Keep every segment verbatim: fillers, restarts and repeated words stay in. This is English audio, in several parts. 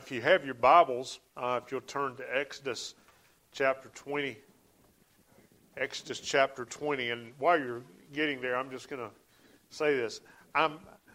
if you have your Bibles, uh, if you'll turn to Exodus chapter twenty. Exodus chapter twenty. And while you're getting there, I'm just going to say this. I'm,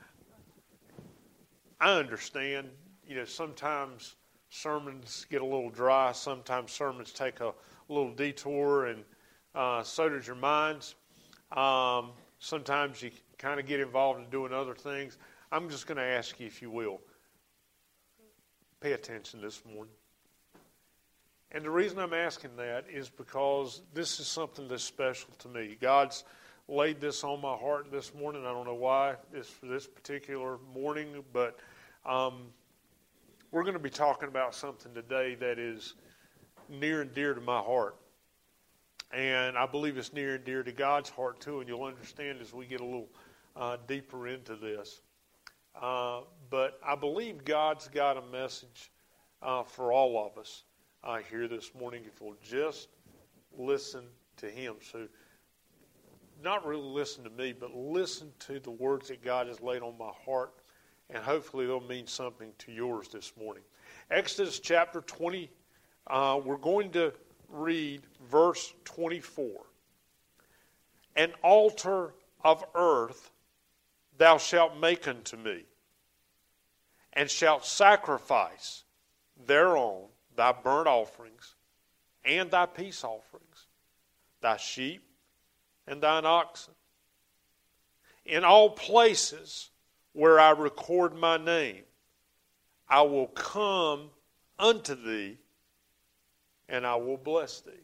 I understand, you know, sometimes sermons get a little dry. Sometimes sermons take a little detour, and uh, so does your minds. Um, sometimes you kind of get involved in doing other things. I'm just going to ask you, if you will, pay attention this morning. And the reason I'm asking that is because this is something that's special to me. God's laid this on my heart this morning. I don't know why it's for this particular morning, but um, we're going to be talking about something today that is near and dear to my heart. And I believe it's near and dear to God's heart too, and you'll understand as we get a little uh, deeper into this. Uh, but I believe God's got a message uh, for all of us uh, here this morning if we'll just listen to Him. So not really listen to me, but listen to the words that God has laid on my heart, and hopefully they'll mean something to yours this morning. Exodus chapter twenty, uh, we're going to read verse twenty-four. An altar of earth thou shalt make unto me, and shalt sacrifice thereon thy burnt offerings and thy peace offerings, thy sheep and thine oxen, in all places where I record my name, I will come unto thee, and I will bless thee.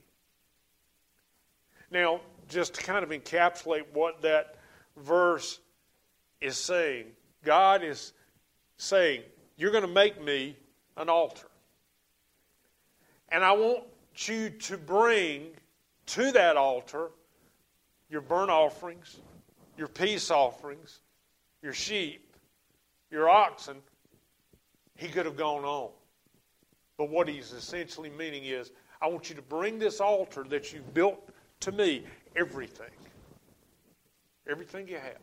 Now, just to kind of encapsulate what that verse is saying, God is saying, you're going to make me an altar. And I want you to bring to that altar your burnt offerings, your peace offerings, your sheep, your oxen. He could have gone on. But what he's essentially meaning is, I want you to bring this altar that you've built to me, everything. Everything you have.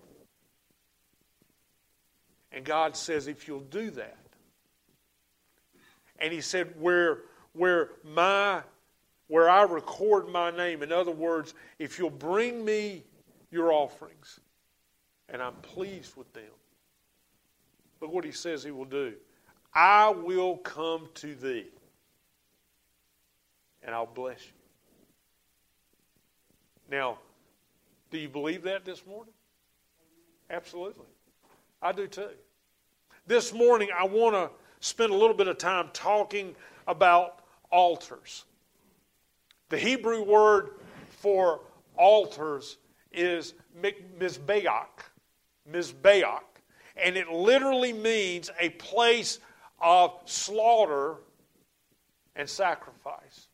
And God says, if you'll do that, and He said, where, where my, where I record my name, in other words, if you'll bring me your offerings, and I'm pleased with them, look what He says He will do. I will come to thee, and I'll bless you. Now, do you believe that this morning? Absolutely. I do too. This morning, I want to spend a little bit of time talking about altars. The Hebrew word for altars is mizbeach, mizbeach, and it literally means a place of slaughter and sacrifice.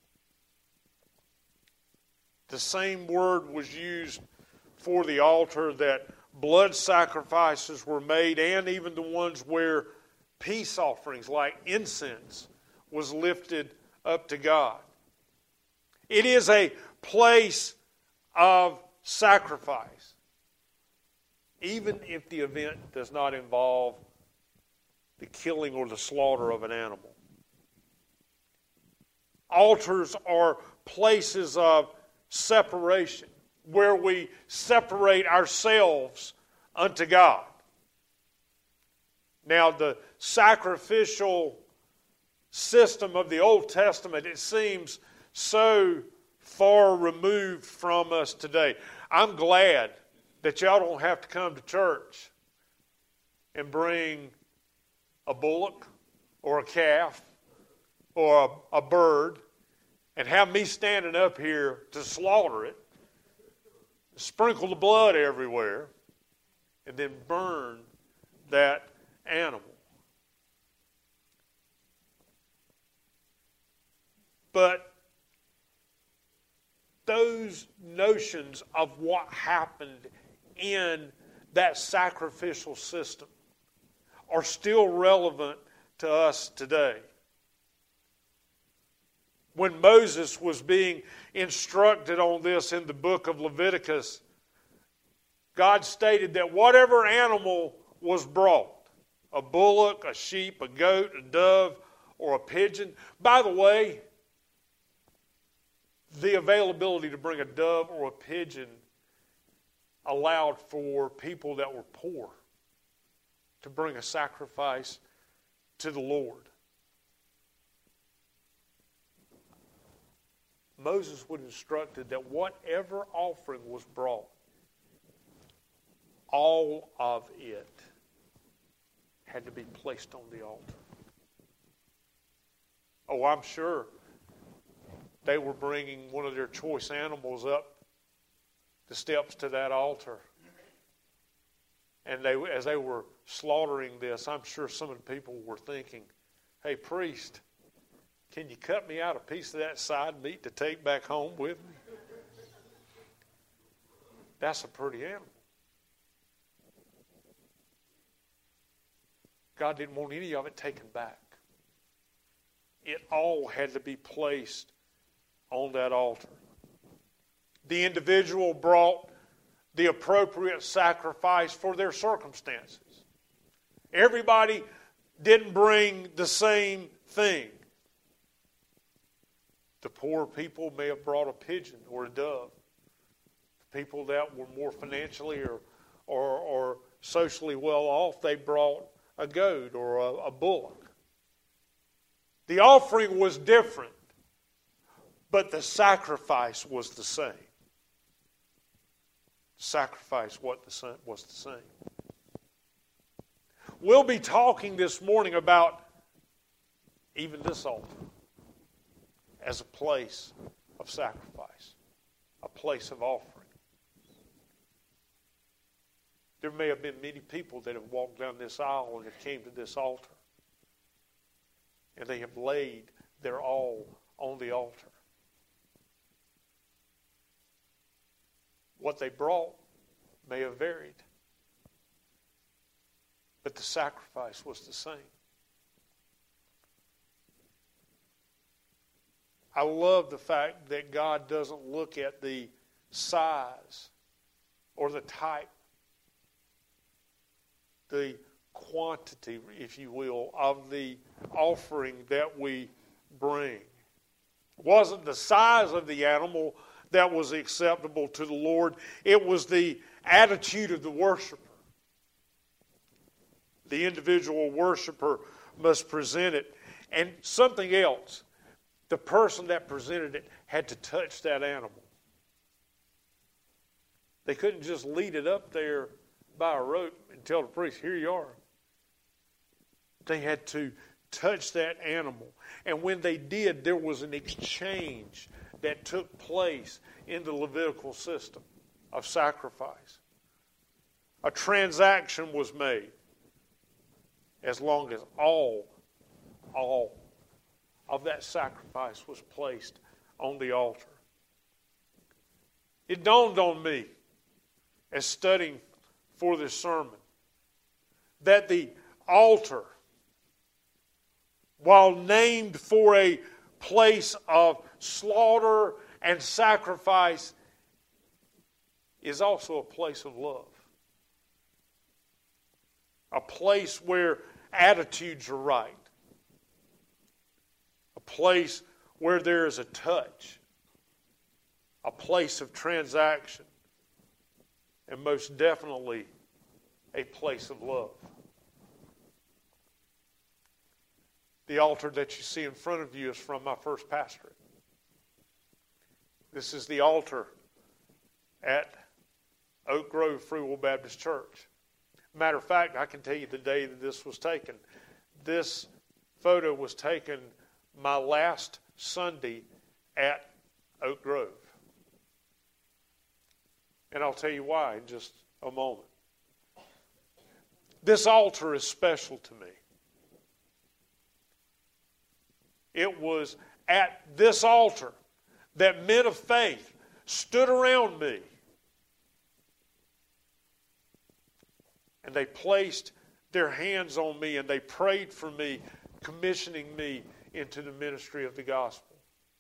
The same word was used for the altar that blood sacrifices were made, and even the ones where peace offerings like incense was lifted up to God. It is a place of sacrifice, even if the event does not involve the killing or the slaughter of an animal. Altars are places of separation, where we separate ourselves unto God. Now, the sacrificial system of the Old Testament, it seems so far removed from us today. I'm glad that y'all don't have to come to church and bring a bullock or a calf or a, a bird and have me standing up here to slaughter it, sprinkle the blood everywhere, and then burn that animal. But those notions of what happened in that sacrificial system are still relevant to us today. When Moses was being instructed on this in the book of Leviticus, God stated that whatever animal was brought, a bullock, a sheep, a goat, a dove, or a pigeon. By the way, the availability to bring a dove or a pigeon allowed for people that were poor to bring a sacrifice to the Lord. Moses was instructed that whatever offering was brought, all of it had to be placed on the altar. Oh, I'm sure they were bringing one of their choice animals up the steps to that altar. And they, as they were slaughtering this, I'm sure some of the people were thinking, hey, priest, can you cut me out a piece of that side meat to take back home with me? That's a pretty animal. God didn't want any of it taken back. It all had to be placed on that altar. The individual brought the appropriate sacrifice for their circumstances. Everybody didn't bring the same thing. The poor people may have brought a pigeon or a dove. The people that were more financially or, or, or socially well off, they brought a goat or a, a bullock. The offering was different, but the sacrifice was the same. Sacrifice what the was the same. We'll be talking this morning about even this altar as a place of sacrifice, a place of offering. There may have been many people that have walked down this aisle and have came to this altar, and they have laid their all on the altar. What they brought may have varied, but the sacrifice was the same. I love the fact that God doesn't look at the size or the type, the quantity, if you will, of the offering that we bring. It wasn't the size of the animal that was acceptable to the Lord. It was the attitude of the worshiper. The individual worshiper must present it. And something else, the person that presented it had to touch that animal. They couldn't just lead it up there by a rope and tell the priest, here you are. They had to touch that animal. And when they did, there was an exchange that took place in the Levitical system of sacrifice. A transaction was made as long as all, all of that sacrifice was placed on the altar. It dawned on me as studying for this sermon that the altar, while named for a place of slaughter and sacrifice, is also a place of love. A place where attitudes are right. A place where there is a touch. A place of transaction. And most definitely a place of love. The altar that you see in front of you is from my first pastorate. This is the altar at Oak Grove Free Will Baptist Church. Matter of fact, I can tell you the day that this was taken. This photo was taken my last Sunday at Oak Grove. And I'll tell you why in just a moment. This altar is special to me. It was at this altar that men of faith stood around me. And they placed their hands on me and they prayed for me, commissioning me into the ministry of the gospel.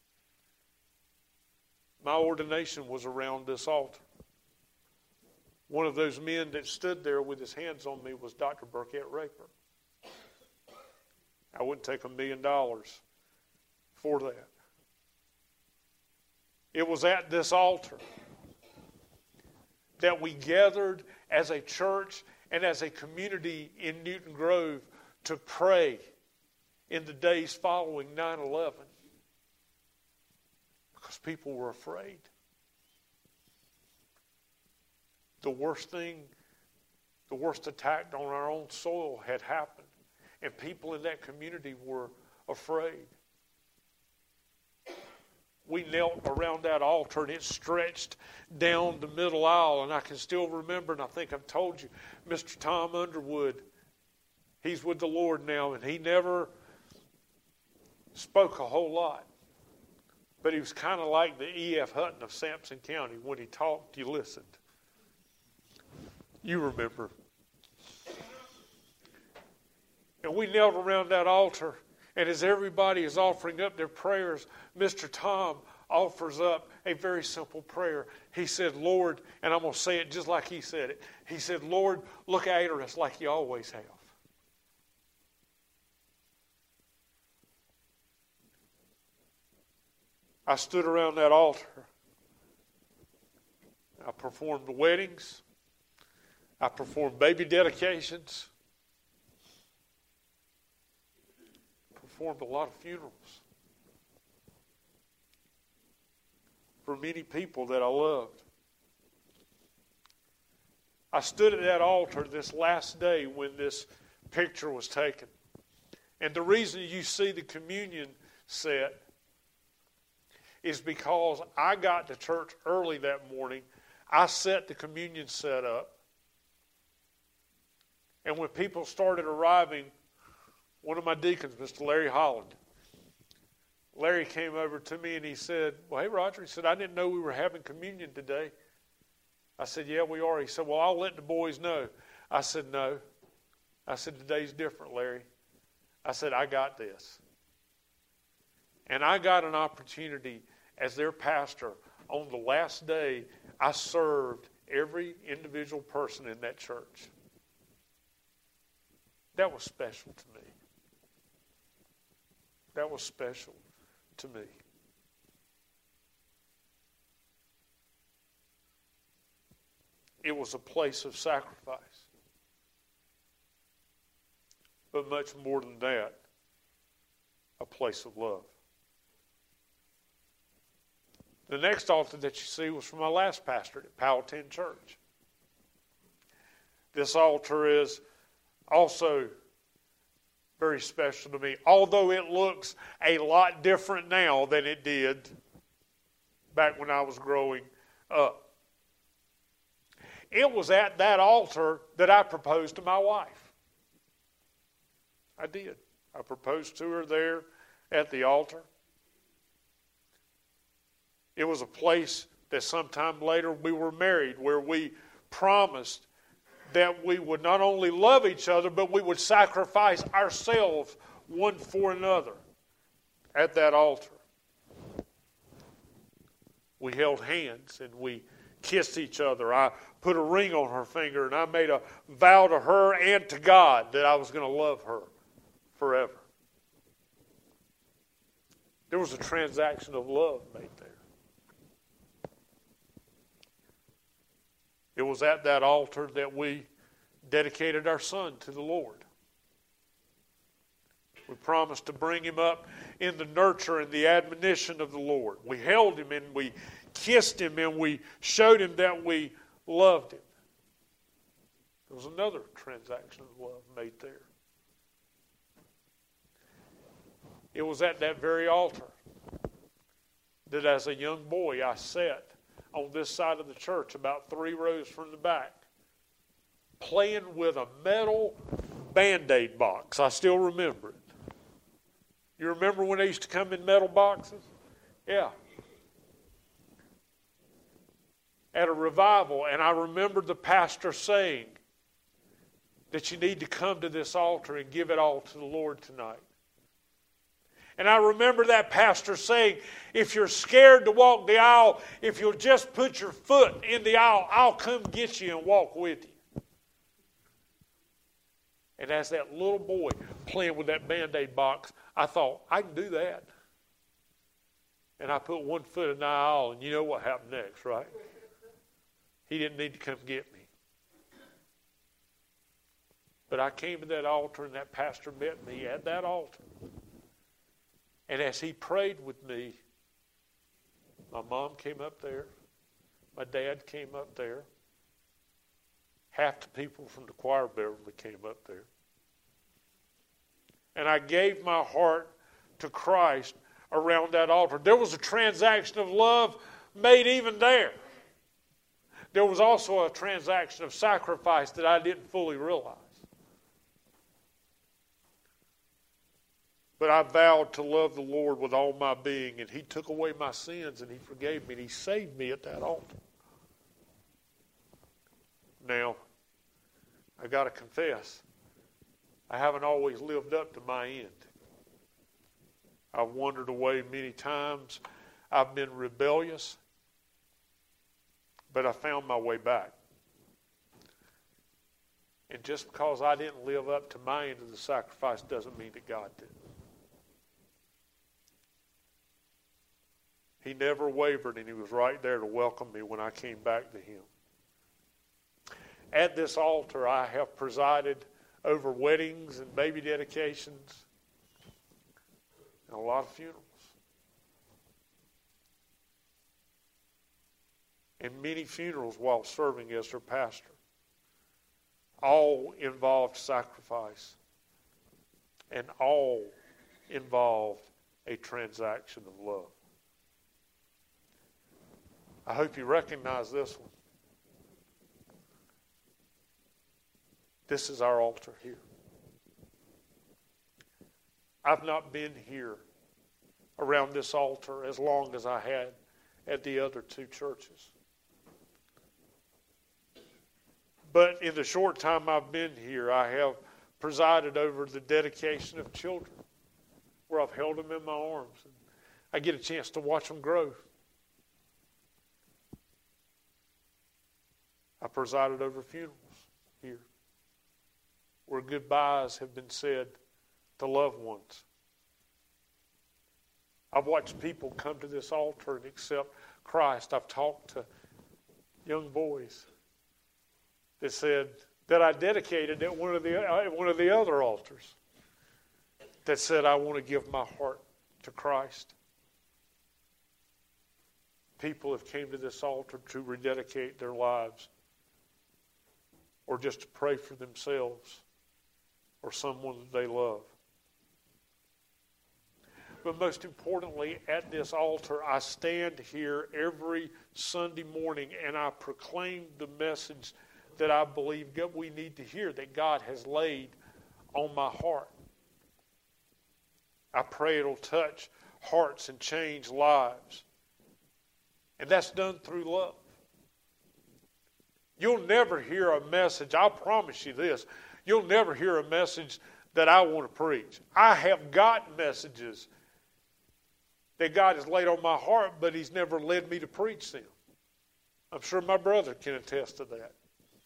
My ordination was around this altar. One of those men that stood there with his hands on me was Doctor Burkett Raper. I wouldn't take a million dollars for that. It was at this altar that we gathered as a church and as a community in Newton Grove to pray in the days following nine eleven. Because people were afraid. The worst thing, the worst attack on our own soil had happened. And people in that community were afraid. We knelt around that altar and it stretched down the middle aisle. And I can still remember, and I think I've told you, Mister Tom Underwood, he's with the Lord now, and he never spoke a whole lot. But he was kind of like the E F Hutton of Sampson County. When he talked, you listened. You remember. And we knelt around that altar, and as everybody is offering up their prayers, Mister Tom offers up a very simple prayer. He said, Lord, and I'm going to say it just like he said it. He said, Lord, look after us like you always have. I stood around that altar. I performed weddings. I performed baby dedications. Performed a lot of funerals for many people that I loved. I stood at that altar this last day when this picture was taken. And the reason you see the communion set is because I got to church early that morning. I set the communion set up. And when people started arriving, one of my deacons, Mister Larry Holland, Larry came over to me and he said, well, hey, Roger, he said, I didn't know we were having communion today. I said, yeah, we are. He said, well, I'll let the boys know. I said, no. I said, today's different, Larry. I said, I got this. And I got an opportunity as their pastor. On the last day, I served every individual person in that church. That was special to me. That was special to me. It was a place of sacrifice. But much more than that, a place of love. The next altar that you see was from my last pastorate at Powhatan Church. This altar is also very special to me, although it looks a lot different now than it did back when I was growing up. It was at that altar that I proposed to my wife. I did. I proposed to her there at the altar. It was a place that sometime later we were married, where we promised that we would not only love each other, but we would sacrifice ourselves one for another at that altar. We held hands and we kissed each other. I put a ring on her finger and I made a vow to her and to God that I was going to love her forever. There was a transaction of love made there. It was at that altar that we dedicated our son to the Lord. We promised to bring him up in the nurture and the admonition of the Lord. We held him and we kissed him and we showed him that we loved him. There was another transaction of love made there. It was at that very altar that as a young boy I sat on this side of the church, about three rows from the back, playing with a metal Band-Aid box. I still remember it. You remember when they used to come in metal boxes? Yeah. At a revival, and I remember the pastor saying that you need to come to this altar and give it all to the Lord tonight. And I remember that pastor saying, if you're scared to walk the aisle, if you'll just put your foot in the aisle, I'll come get you and walk with you. And as that little boy playing with that Band-Aid box, I thought, I can do that. And I put one foot in the aisle, and you know what happened next, right? He didn't need to come get me. But I came to that altar, and that pastor met me at that altar. And as he prayed with me, my mom came up there. My dad came up there. Half the people from the choir Beverly came up there. And I gave my heart to Christ around that altar. There was a transaction of love made even there. There was also a transaction of sacrifice that I didn't fully realize. But I vowed to love the Lord with all my being, and He took away my sins, and He forgave me, and He saved me at that altar. Now, I got to confess, I haven't always lived up to my end. I've wandered away many times. I've been rebellious, but I found my way back. And just because I didn't live up to my end of the sacrifice doesn't mean that God didn't. He never wavered, and He was right there to welcome me when I came back to Him. At this altar, I have presided over weddings and baby dedications and a lot of funerals. And many funerals while serving as their pastor. All involved sacrifice, and all involved a transaction of love. I hope you recognize this one. This is our altar here. I've not been here around this altar as long as I had at the other two churches. But in the short time I've been here, I have presided over the dedication of children, where I've held them in my arms. And I get a chance to watch them grow. I presided over funerals here, where goodbyes have been said to loved ones. I've watched people come to this altar and accept Christ. I've talked to young boys that said that I dedicated at one of the uh, one of the other altars that said, I want to give my heart to Christ. People have came to this altar to rededicate their lives, or just to pray for themselves or someone that they love. But most importantly, at this altar, I stand here every Sunday morning and I proclaim the message that I believe that we need to hear, that God has laid on my heart. I pray it'll touch hearts and change lives. And that's done through love. You'll never hear a message, I'll promise you this, you'll never hear a message that I want to preach. I have got messages that God has laid on my heart, but He's never led me to preach them. I'm sure my brother can attest to that.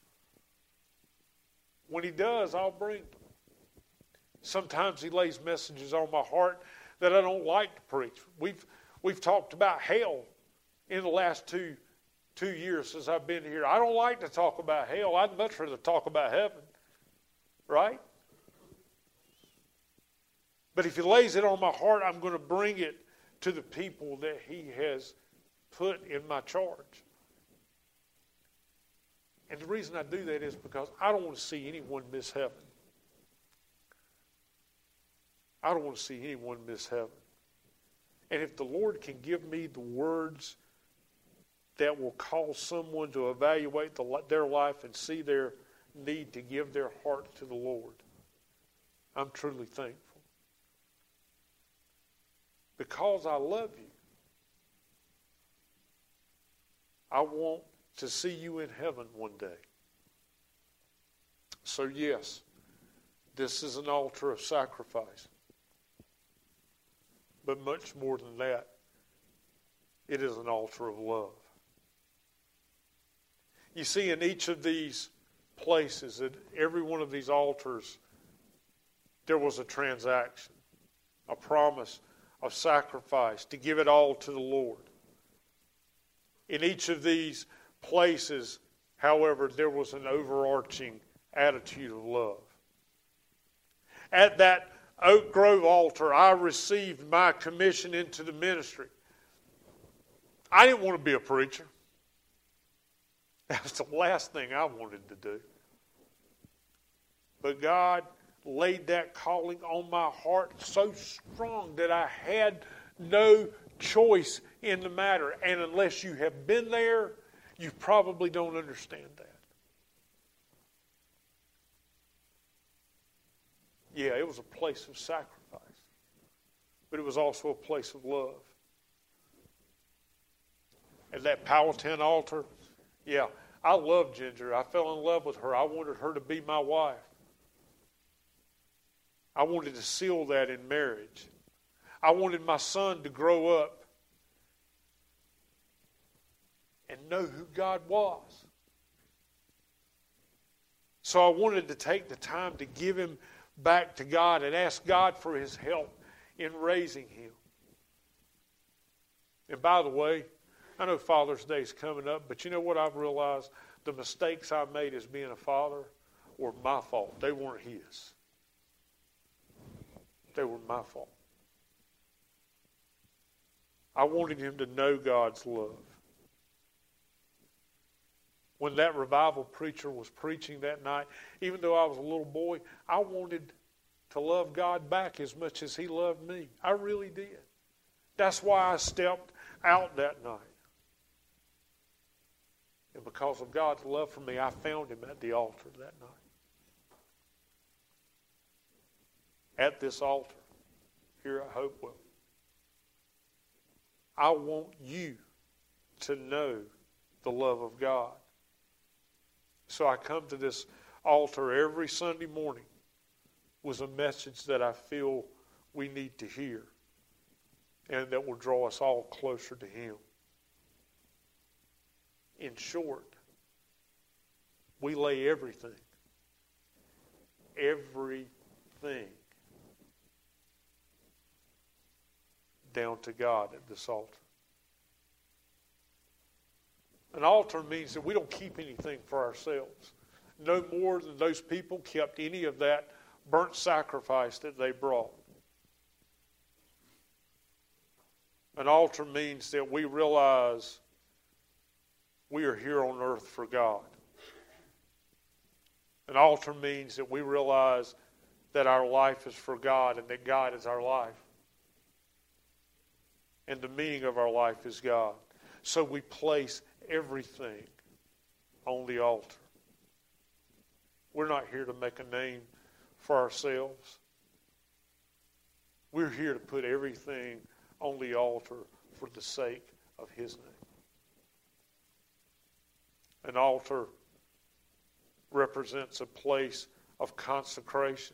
When He does, I'll bring them. Sometimes He lays messages on my heart that I don't like to preach. We've we've talked about hell in the last two two years since I've been here. I don't like to talk about hell. I'd much rather talk about heaven. Right? But if He lays it on my heart, I'm going to bring it to the people that He has put in my charge. And the reason I do that is because I don't want to see anyone miss heaven. I don't want to see anyone miss heaven. And if the Lord can give me the words that will cause someone to evaluate the, their life and see their need to give their heart to the Lord, I'm truly thankful. Because I love you, I want to see you in heaven one day. So yes, this is an altar of sacrifice. But much more than that, it is an altar of love. You see, in each of these places, at every one of these altars, there was a transaction, a promise of sacrifice to give it all to the Lord. In each of these places, however, there was an overarching attitude of love. At that Oak Grove altar, I received my commission into the ministry. I didn't want to be a preacher. That was the last thing I wanted to do. But God laid that calling on my heart so strong that I had no choice in the matter. And unless you have been there, you probably don't understand that. Yeah, it was a place of sacrifice, but it was also a place of love. At that Powhatan altar, yeah, I loved Ginger. I fell in love with her. I wanted her to be my wife. I wanted to seal that in marriage. I wanted my son to grow up and know who God was. So I wanted to take the time to give him back to God and ask God for his help in raising him. And by the way, I know Father's Day is coming up, but you know what I've realized? The mistakes I made as being a father were my fault. They weren't his. They were my fault. I wanted him to know God's love. When that revival preacher was preaching that night, even though I was a little boy, I wanted to love God back as much as he loved me. I really did. That's why I stepped out that night. And because of God's love for me, I found him at the altar that night. At this altar, here at Hopewell. I want you to know the love of God. So I come to this altar every Sunday morning with a message that I feel we need to hear and that will draw us all closer to him. In short, we lay everything, everything down to God at this altar. An altar means that we don't keep anything for ourselves. No more than those people kept any of that burnt sacrifice that they brought. An altar means that we realize we are here on earth for God. An altar means that we realize that our life is for God and that God is our life. And the meaning of our life is God. So we place everything on the altar. We're not here to make a name for ourselves. We're here to put everything on the altar for the sake of his name. An altar represents a place of consecration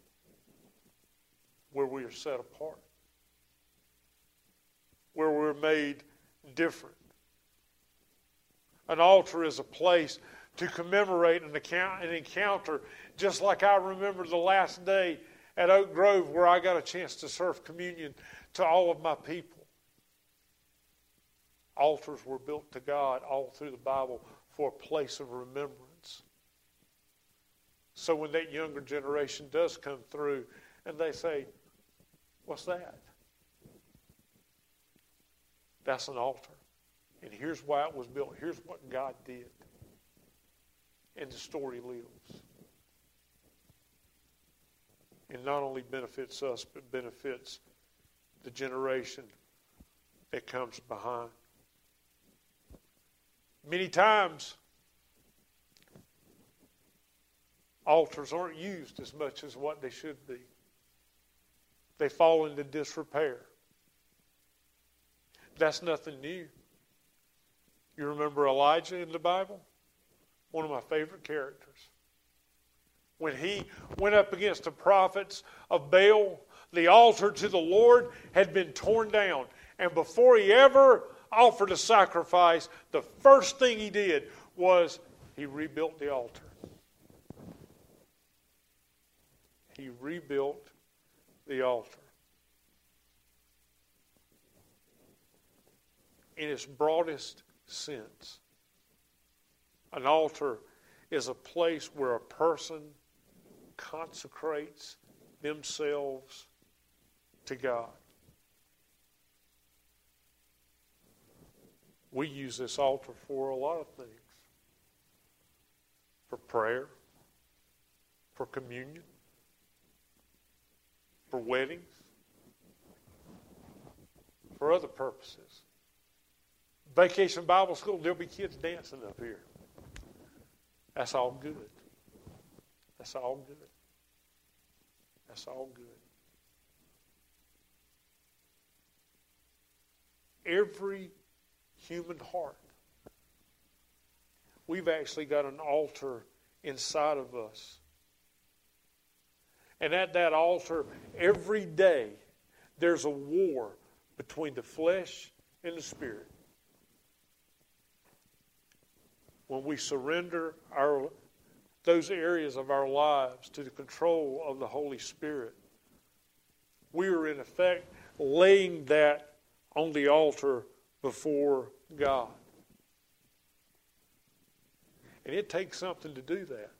where we are set apart, where we're made different. An altar is a place to commemorate an, account, an encounter, just like I remember the last day at Oak Grove where I got a chance to serve communion to all of my people. Altars were built to God all through the Bible for a place of remembrance. So when that younger generation does come through and they say, "What's that?" That's an altar. And here's why it was built. Here's what God did. And the story lives. It not only benefits us, but benefits the generation that comes behind. Many times, altars aren't used as much as what they should be. They fall into disrepair. That's nothing new. You remember Elijah in the Bible? One of my favorite characters. When he went up against the prophets of Baal, the altar to the Lord had been torn down. And before he ever offered a sacrifice, the first thing he did was he rebuilt the altar. He rebuilt the altar. In its broadest sense, an altar is a place where a person consecrates themselves to God. We use this altar for a lot of things. For prayer, for communion, for weddings, for other purposes. Vacation Bible School, there'll be kids dancing up here. That's all good. That's all good. That's all good. Every human heart, we've actually got an altar inside of us. And at that altar, every day, there's a war between the flesh and the spirit. When we surrender our those areas of our lives to the control of the Holy Spirit, we are in effect laying that on the altar before God. And it takes something to do that.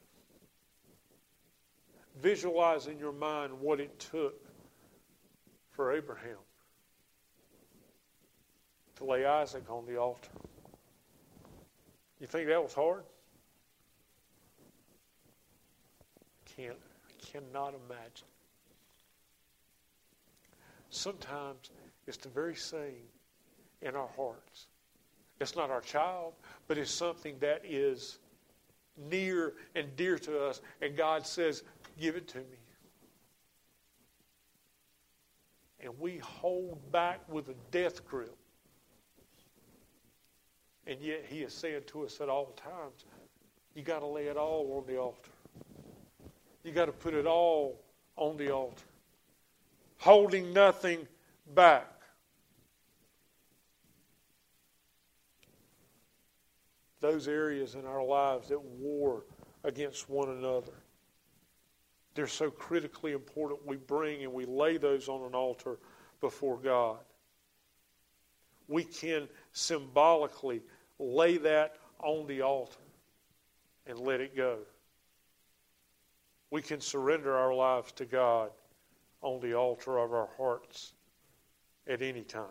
Visualize in your mind what it took for Abraham to lay Isaac on the altar. You think that was hard? I can't, I cannot imagine. Sometimes it's the very same in our hearts. It's not our child, but it's something that is near and dear to us, and God says, give it to me. And we hold back with a death grip. And yet He is saying to us at all times, you got to lay it all on the altar. You got to put it all on the altar. Holding nothing back. Those areas in our lives that war against one another, they're so critically important. We bring and we lay those on an altar before God. We can symbolically lay that on the altar and let it go. We can surrender our lives to God on the altar of our hearts at any time.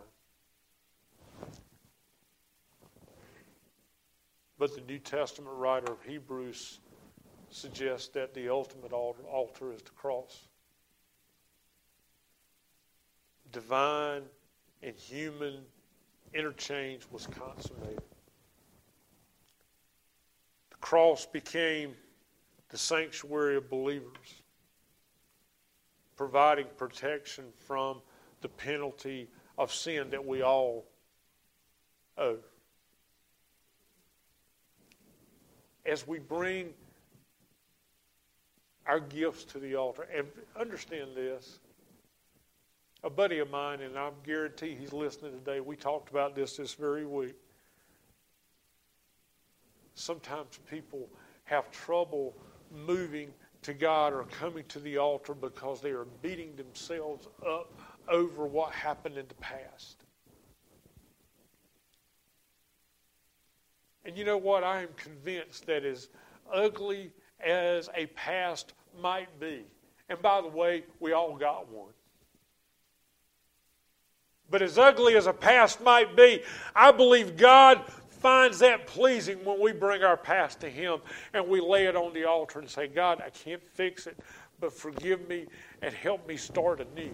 But the New Testament writer of Hebrews suggests that the ultimate altar is the cross. Divine and human interchange was consummated. The cross became the sanctuary of believers, providing protection from the penalty of sin that we all owe. As we bring our gifts to the altar, and understand this, a buddy of mine, and I guarantee he's listening today, we talked about this this very week. Sometimes people have trouble moving to God or coming to the altar because they are beating themselves up over what happened in the past. And you know what? I am convinced that as ugly as a past might be, and by the way, we all got one. But as ugly as a past might be, I believe God finds that pleasing when we bring our past to Him and we lay it on the altar and say, God, I can't fix it, but forgive me and help me start anew.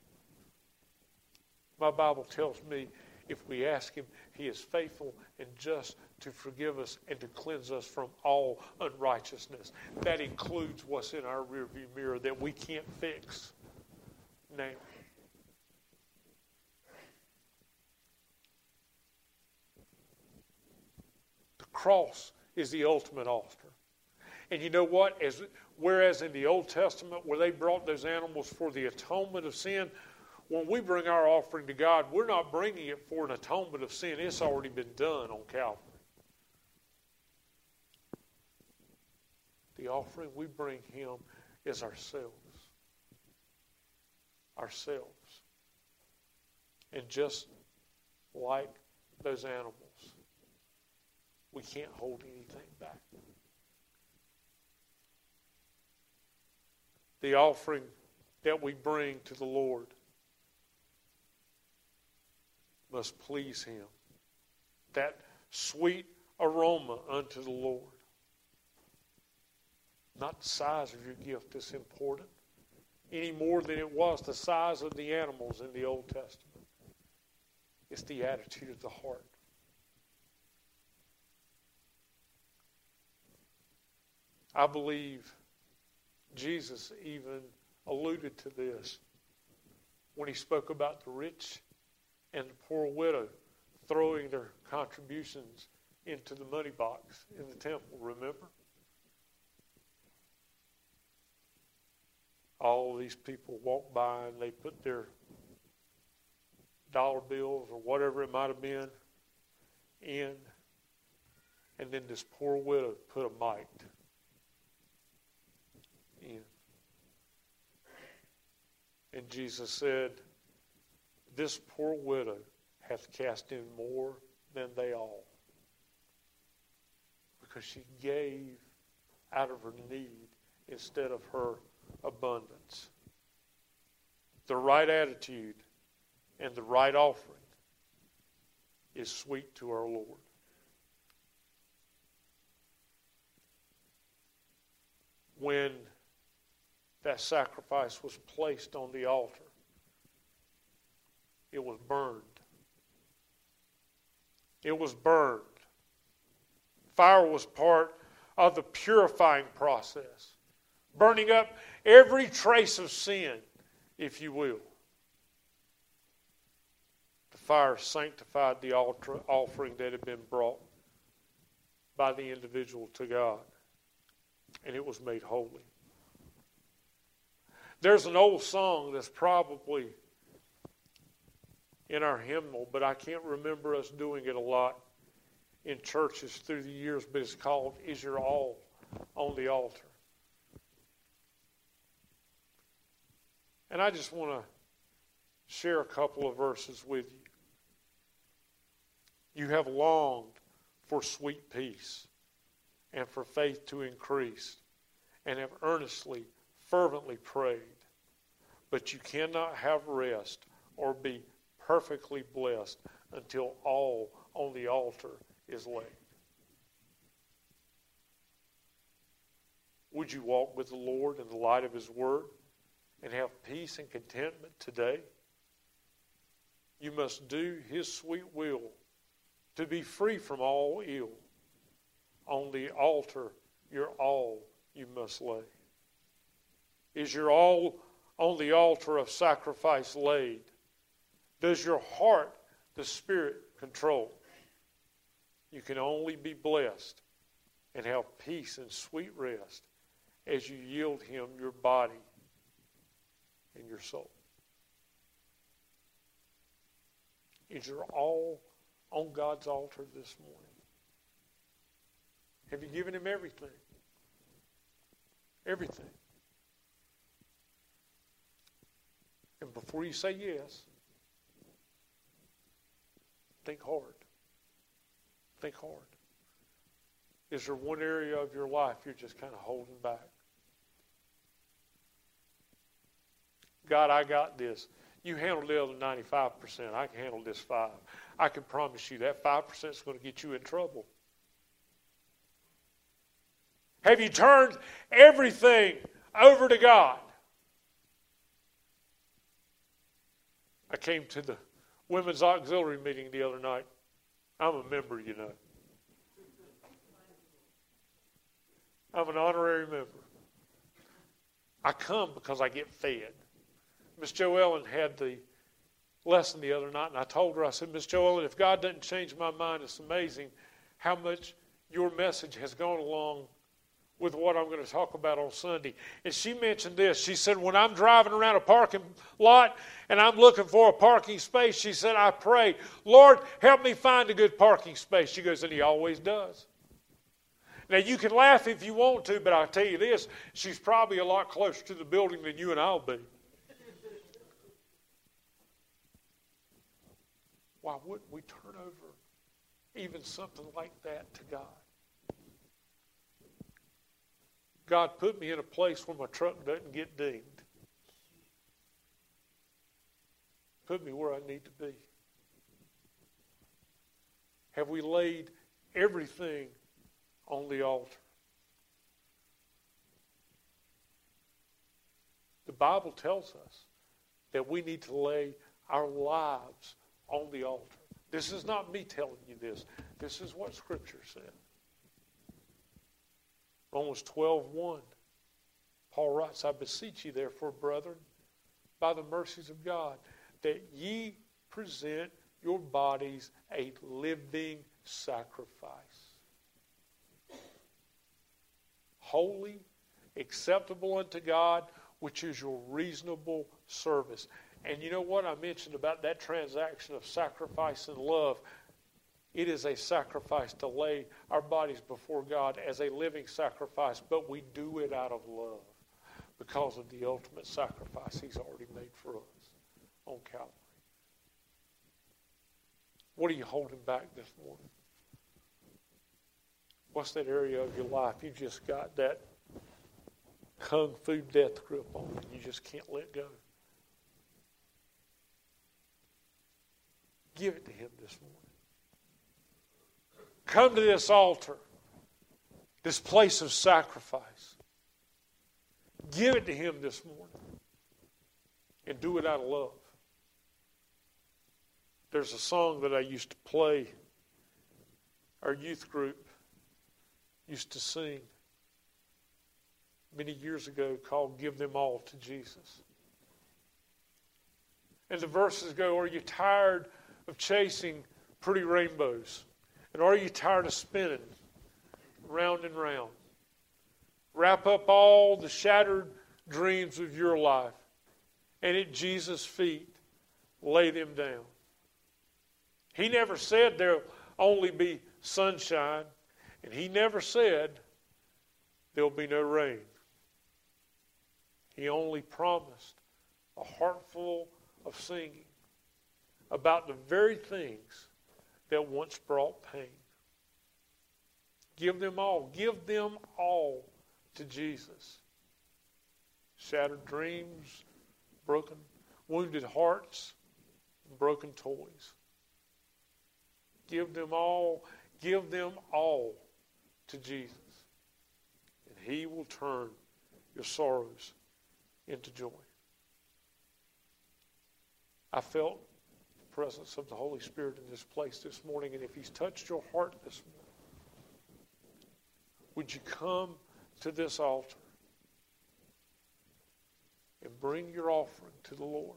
My Bible tells me if we ask Him, He is faithful and just to forgive us and to cleanse us from all unrighteousness. That includes what's in our rearview mirror that we can't fix now. The cross is the ultimate altar. And you know what? As, whereas in the Old Testament, where they brought those animals for the atonement of sin, when we bring our offering to God, we're not bringing it for an atonement of sin. It's already been done on Calvary. The offering we bring Him is ourselves. ourselves. And just like those animals, we can't hold anything back. The offering that we bring to the Lord must please Him. That sweet aroma unto the Lord. Not the size of your gift that's important, any more than it was the size of the animals in the Old Testament. It's the attitude of the heart. I believe Jesus even alluded to this when He spoke about the rich and the poor widow throwing their contributions into the money box in the temple, remember? All of these people walked by and they put their dollar bills or whatever it might have been in, and then this poor widow put a mite in. And Jesus said, this poor widow hath cast in more than they all, because she gave out of her need instead of her abundance. The right attitude and the right offering is sweet to our Lord. When that sacrifice was placed on the altar, it was burned. It was burned. Fire was part of the purifying process, burning up every trace of sin, if you will. The fire sanctified the altar offering that had been brought by the individual to God, and it was made holy. There's an old song that's probably in our hymnal, but I can't remember us doing it a lot in churches through the years, but it's called, Is Your All on the Altar? And I just want to share a couple of verses with you. You have longed for sweet peace and for faith to increase, and have earnestly, fervently prayed. But you cannot have rest or be perfectly blessed until all on the altar is laid. Would you walk with the Lord in the light of His Word and have peace and contentment today? You must do His sweet will to be free from all ill. On the altar, your all you must lay. Is your all on the altar of sacrifice laid? Does your heart, the Spirit, control? You can only be blessed and have peace and sweet rest as you yield Him your body and your soul. Is your all on God's altar this morning? Have you given Him everything? Everything. And before you say yes, think hard. Think hard. Is there one area of your life you're just kind of holding back? God, I got this. You handle the other ninety-five percent. I can handle this five. I can promise you that five percent is going to get you in trouble. Have you turned everything over to God? I came to the women's auxiliary meeting the other night. I'm a member, you know. I'm an honorary member. I come because I get fed. Miss Jo Ellen had the lesson the other night, and I told her, I said, Miss Jo Ellen, if God doesn't change my mind, it's amazing how much your message has gone along with what I'm going to talk about on Sunday. And she mentioned this. She said, when I'm driving around a parking lot and I'm looking for a parking space, she said, I pray, Lord, help me find a good parking space. She goes, and He always does. Now, you can laugh if you want to, but I'll tell you this, she's probably a lot closer to the building than you and I'll be. why wouldn't we turn over even something like that to God? God, put me in a place where my truck doesn't get dinged. Put me where I need to be. Have we laid everything on the altar? The Bible tells us that we need to lay our lives on the altar. This is not me telling you this. This is what Scripture said. Romans twelve one. Paul writes, I beseech you therefore, brethren, by the mercies of God, that ye present your bodies a living sacrifice. Holy, acceptable unto God, which is your reasonable service. And you know what I mentioned about that transaction of sacrifice and love? It is a sacrifice to lay our bodies before God as a living sacrifice, but we do it out of love because of the ultimate sacrifice He's already made for us on Calvary. What are you holding back this morning? What's that area of your life you just got that kung fu death grip on and you just can't let go? Give it to Him this morning. Come to this altar, this place of sacrifice. Give it to Him this morning and do it out of love. There's a song that I used to play, our youth group used to sing many years ago called Give Them All to Jesus. And the verses go, are you tired of chasing pretty rainbows? And are you tired of spinning round and round? Wrap up all the shattered dreams of your life and at Jesus' feet lay them down. He never said there'll only be sunshine, and He never said there'll be no rain. He only promised a heart full of singing about the very things that once brought pain. Give them all. Give them all to Jesus. Shattered dreams, broken, wounded hearts, broken toys. Give them all. Give them all to Jesus. And He will turn your sorrows into joy. I felt the presence of the Holy Spirit in this place this morning, and if He's touched your heart this morning, would you come to this altar and bring your offering to the Lord?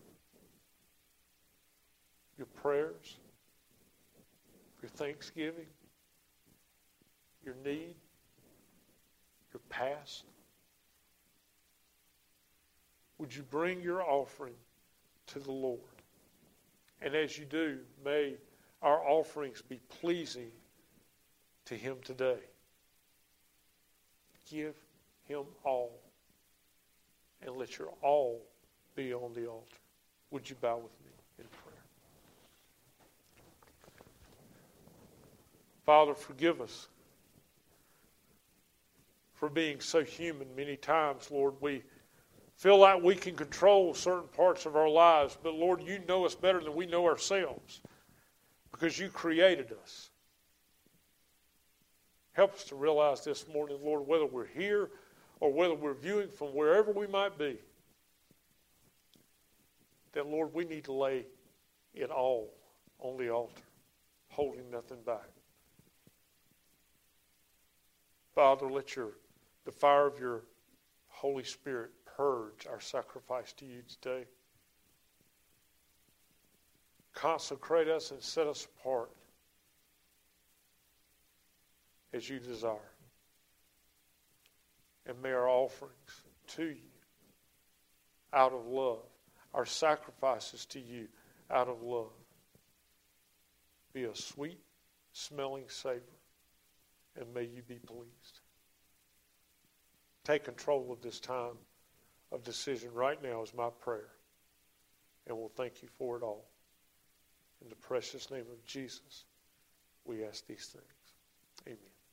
Your prayers, your thanksgiving, your need, your past. Would you bring your offering to the Lord? And as you do, may our offerings be pleasing to Him today. Give Him all, and let your all be on the altar. Would you bow with me in prayer? Father, forgive us for being so human. Many times, Lord, we feel like we can control certain parts of our lives, but Lord, you know us better than we know ourselves because you created us. Help us to realize this morning, Lord, whether we're here or whether we're viewing from wherever we might be, that, Lord, we need to lay it all on the altar, holding nothing back. Father, let your the fire of your Holy Spirit purge our sacrifice to you today. Consecrate us and set us apart as you desire. And may our offerings to you out of love, our sacrifices to you out of love, be a sweet smelling savor, and may you be pleased. Take control of this time of decision right now is my prayer. And we'll thank you for it all. In the precious name of Jesus, we ask these things. Amen.